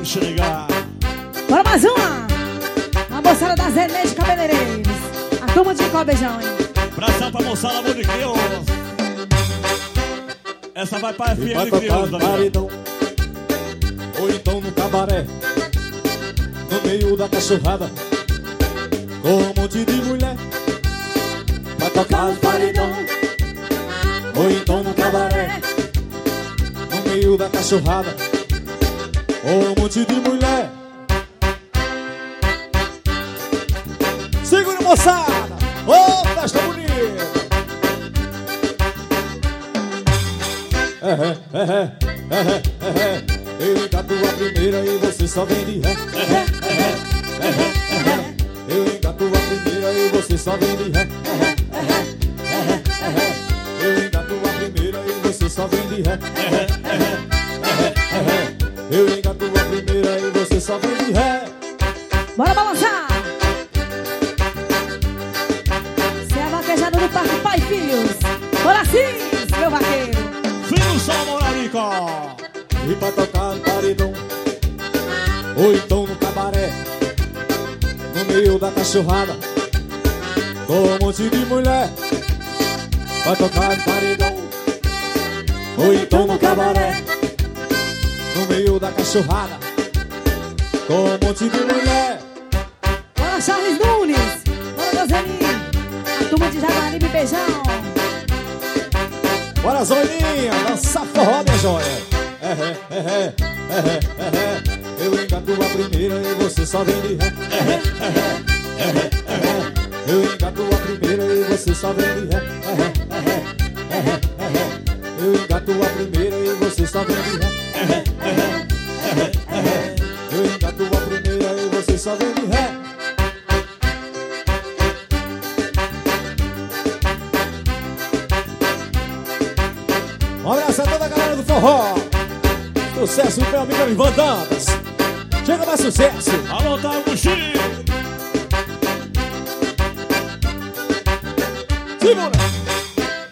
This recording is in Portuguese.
Deixa eu ligar. Bora mais uma. A moçada da Zé de Cabeleireiros. A turma de qual beijão, hein? Abração pra moçada, amor de Deus. Essa vai pra FM vai tocar no paredão, ou então no cabaré, no meio da cachorrada, com um monte de mulher. Vai tocar no paredão, ou então no cabaré, no meio da cachorrada, com um monte de mulher. Segura, moçada! Ô, festa bonita! Eu engato a primeira e você só vem de ré. Eu engato a primeira e você só vem de ré. Eu engato a primeira e você só vem de ré. Eu engato a primeira e você só vem de ré. Bora balançar! Você é a vaquejada do Parque Pai e Filhos. Bora sim, meu vaqueiro. Filho só, Morarico. E pra tocar no paredão, ou então no cabaré, no meio da cachorrada, com um monte de mulher. Vai tocar no paredão, ou então no cabaré, no meio da cachorrada, com um monte de mulher. Bora Charles Nunes. Bora Dozelinho. A turma de Jaguaribe Beijão. Bora Zolinha, dança forró, minha joia. Eu engato a primeira e você só vem de ré. Eu engato a primeira e você só vem de ré. Eu engato a primeira e você só vem de ré. Eu engato a primeira e você só vem de ré. Um abraço a toda a galera do forró. Sucesso, meu amigo Ivan Dantas. Chega mais sucesso. Alô, tá